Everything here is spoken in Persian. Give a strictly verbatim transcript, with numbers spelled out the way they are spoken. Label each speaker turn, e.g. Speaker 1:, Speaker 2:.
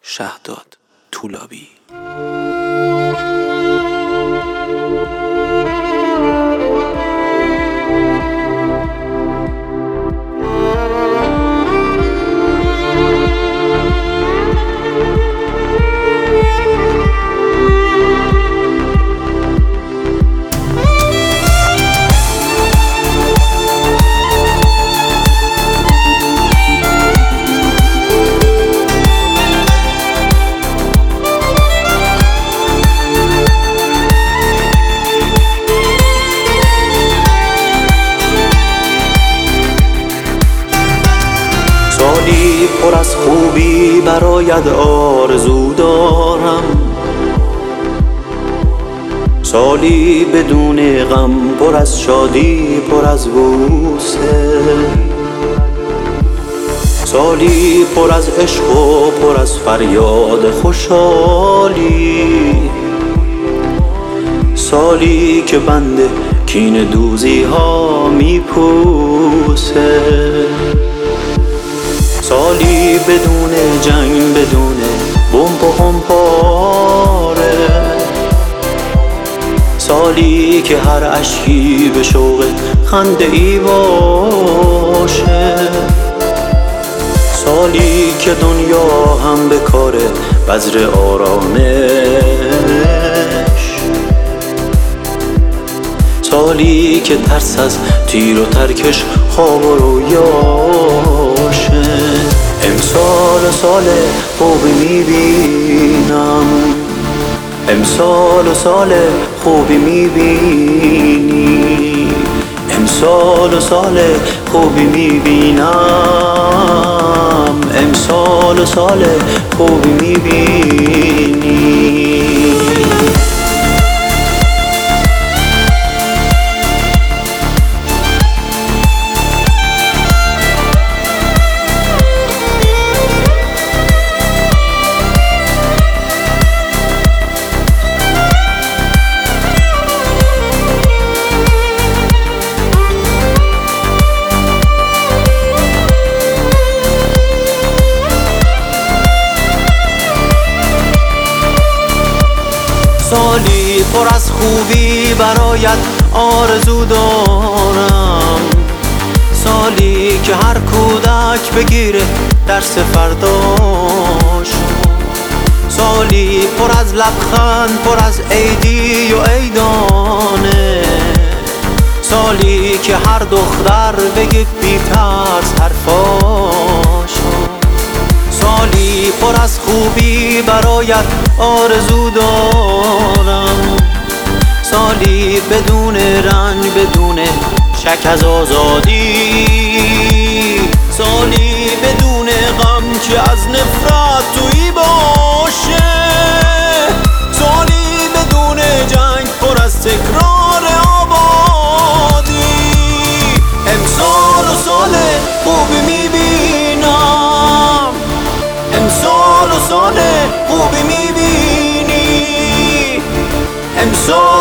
Speaker 1: شهداد طولابی.
Speaker 2: سالی پر از خوبی برایت آرزو دارم، سالی بدون غم پر از شادی پر از بوسه، سالی پر از عشق و پر از فریاد خوشحالی، سالی که بند کینه دوزی ها میپوسه، سالی بدون جنگ بدون بمب و خمپاره، سالی که هر اشکی به شوق خنده ای باشه، سالی که دنیا هم به کار بذر آرامش، سالی که ترس از تیر و ترکش خواب و رویاشه. امسال سال خوبی میبینم، امسال سال خوبی میبینی، امسال سال خوبی میبینم، امسال سال خوبی میبینی. سالی پر از خوبی برایت آرزو دارم، سالی که هر کودک بگیره درس فرداش، سالی پر از لبخند پر از عیدی و عیدانه، سالی که هر دختر بگه بی ترس حرفاش، سالی پر از خوبی برایت آرزو دارم، سالی بدون رنج بدون شک از آزادی، سالی بدون غم که از نفرت تویی باشه، سالی بدون جنگ پر از تکرار آبادی. امسال و سال خوبی میبینم، امسال و سال خوبی میبینی، امسال